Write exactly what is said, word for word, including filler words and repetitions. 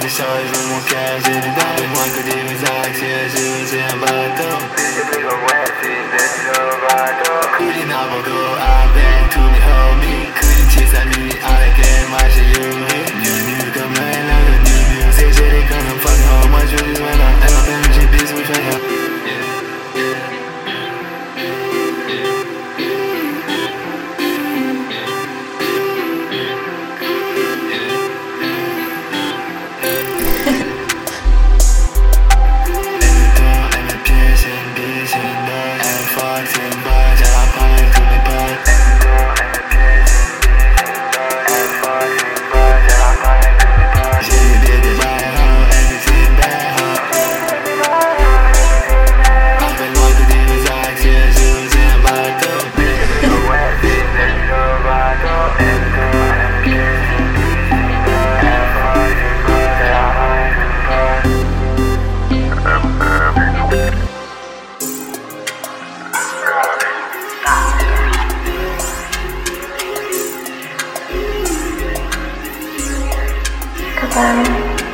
des choses dans mon cœur, j'ai du dalle. Moi que des messages, c'est c'est un bateau. J'ai pris le web, c'est le bateau. Coulis n'importe où avec tous mes homies. Coulis chez sa nuit avec elle, moi j'ai yuri. Nu comme le le nu music, j'ai des comme un fuck home. Moi je dis voilà, elle m'appelle, j'ai bis, oui, je viens. Goodbye.